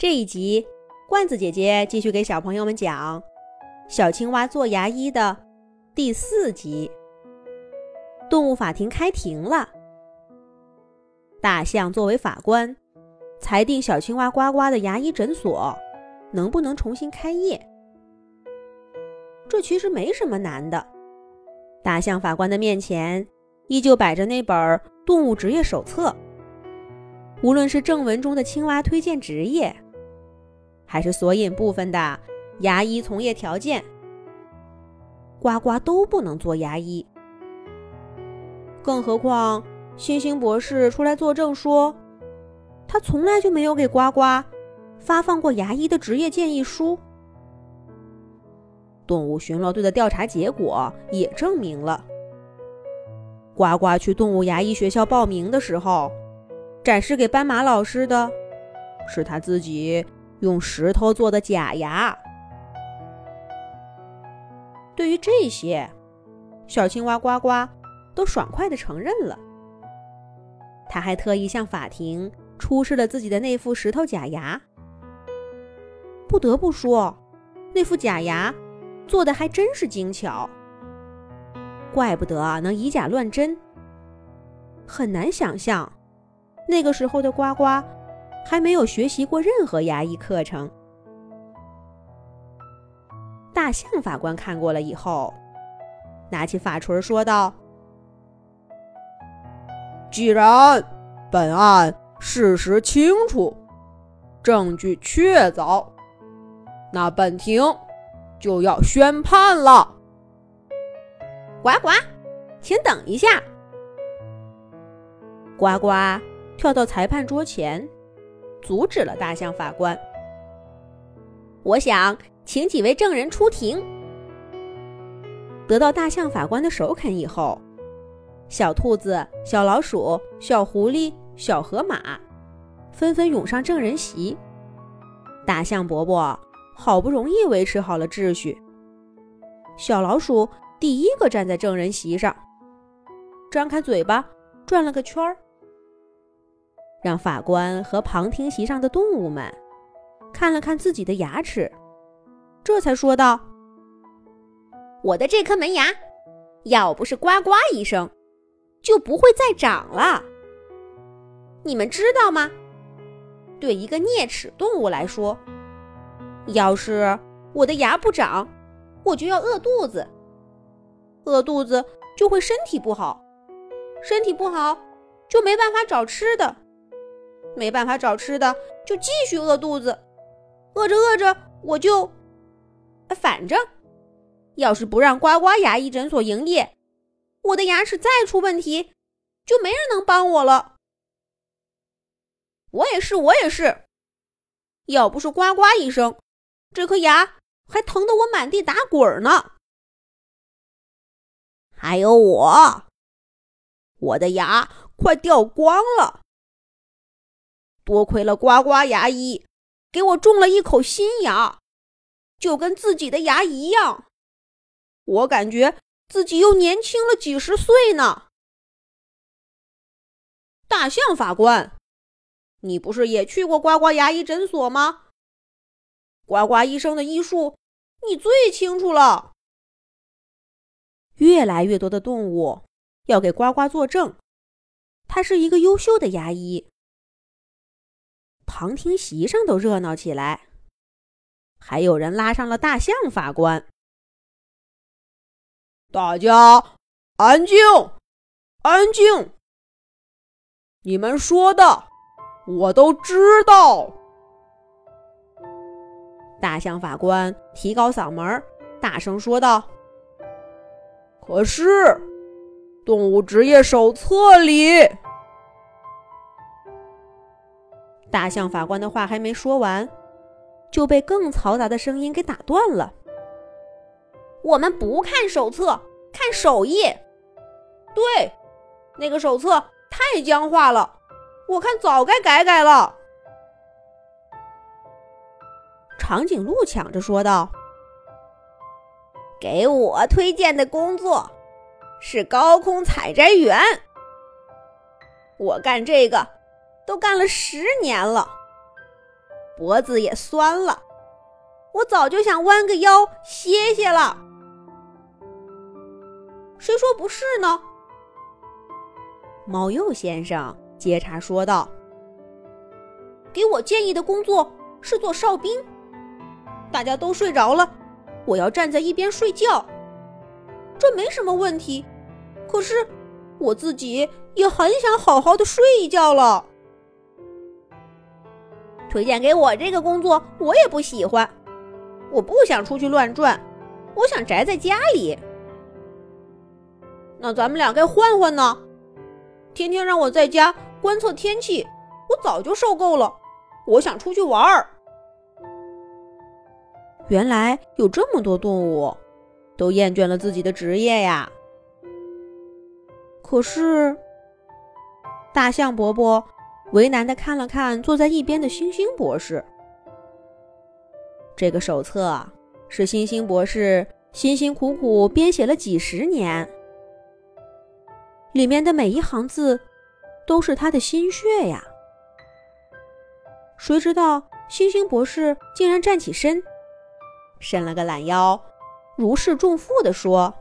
这一集，罐子姐姐继续给小朋友们讲小青蛙做牙医的第4集。动物法庭开庭了，大象作为法官，裁定小青蛙呱呱的牙医诊所能不能重新开业。这其实没什么难的，大象法官的面前依旧摆着那本动物职业手册，无论是正文中的青蛙推荐职业，还是索引部分的牙医从业条件，呱呱都不能做牙医。更何况星星博士出来作证说，他从来就没有给呱呱发放过牙医的职业建议书。动物巡逻队的调查结果也证明了，呱呱去动物牙医学校报名的时候，展示给斑马老师的是他自己用石头做的假牙。对于这些，小青蛙呱呱都爽快地承认了。他还特意向法庭出示了自己的那副石头假牙。不得不说，那副假牙做的还真是精巧，怪不得能以假乱真。很难想象，那个时候的呱呱还没有学习过任何牙医课程。大象法官看过了以后，拿起法锤说道：既然本案事实清楚，证据确凿，那本庭就要宣判了。呱呱，请等一下。呱呱跳到裁判桌前，阻止了大象法官。我想请几位证人出庭。得到大象法官的首肯以后，小兔子、小老鼠、小狐狸、小河马纷纷涌上证人席。大象伯伯好不容易维持好了秩序，小老鼠第一个站在证人席上，张开嘴巴转了个圈儿，让法官和旁听席上的动物们看了看自己的牙齿，这才说道：我的这颗门牙要不是呱呱医生，就不会再长了。你们知道吗？对一个啮齿动物来说，要是我的牙不长，我就要饿肚子，饿肚子就会身体不好，身体不好就没办法找吃的，没办法找吃的就继续饿肚子，饿着饿着我就……反正要是不让呱呱牙医诊所营业，我的牙齿再出问题，就没人能帮我了。我也是，要不是呱呱医生，这颗牙还疼得我满地打滚呢。还有我的牙快掉光了，多亏了呱呱牙医给我种了一口新牙，就跟自己的牙一样，我感觉自己又年轻了几十岁呢。大象法官，你不是也去过呱呱牙医诊所吗？呱呱医生的医术你最清楚了。越来越多的动物要给呱呱作证，他是一个优秀的牙医。旁听席上都热闹起来，还有人拉上了大象法官。大家安静，安静！你们说的我都知道。大象法官提高嗓门，大声说道：可是动物职业手册里……大象法官的话还没说完，就被更嘈杂的声音给打断了。我们不看手册，看手艺。对，那个手册太僵化了，我看早该改改了。长颈鹿抢着说道：给我推荐的工作是高空采摘员，我干这个都干了10年了， 脖子也酸了，我早就想弯个腰歇歇了。谁说不是呢？猫鼬先生接茬说道：给我建议的工作是做哨兵，大家都睡着了，我要站在一边睡觉，这没什么问题。可是我自己也很想好好的睡一觉了。推荐给我这个工作我也不喜欢，我不想出去乱转，我想宅在家里。那咱们俩该换换呢？天天让我在家观测天气，我早就受够了，我想出去玩儿。原来有这么多动物都厌倦了自己的职业呀。可是大象伯伯为难地看了看坐在一边的星星博士。这个手册是星星博士辛辛苦苦编写了几十年，里面的每一行字都是他的心血呀。谁知道星星博士竟然站起身，伸了个懒腰，如释重负地说：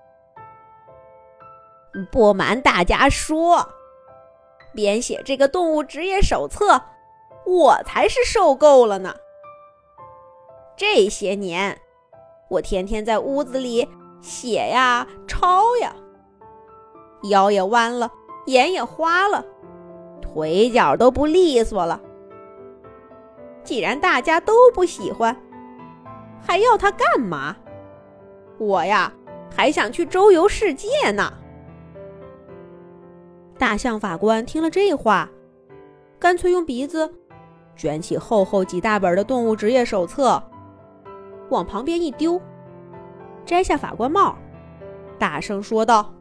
不瞒大家说，编写这个动物职业手册，我才是受够了呢。这些年，我天天在屋子里写呀抄呀，腰也弯了，眼也花了，腿脚都不利索了。既然大家都不喜欢，还要它干嘛？我呀，还想去周游世界呢。大象法官听了这话，干脆用鼻子卷起厚厚几大本的动物职业手册，往旁边一丢，摘下法官帽，大声说道：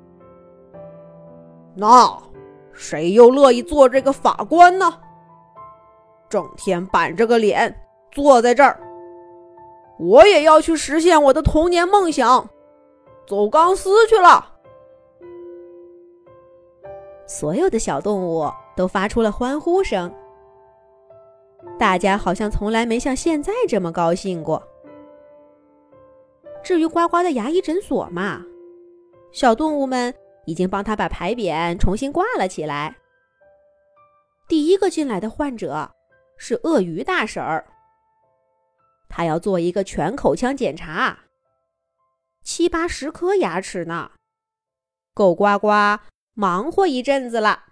那谁又乐意做这个法官呢？整天板着个脸坐在这儿，我也要去实现我的童年梦想，走钢丝去了。所有的小动物都发出了欢呼声，大家好像从来没像现在这么高兴过。至于呱呱的牙医诊所嘛，小动物们已经帮他把牌匾重新挂了起来。第一个进来的患者是鳄鱼大婶儿，她要做一个全口腔检查，70-80颗牙齿呢，够呱呱忙活一阵子了。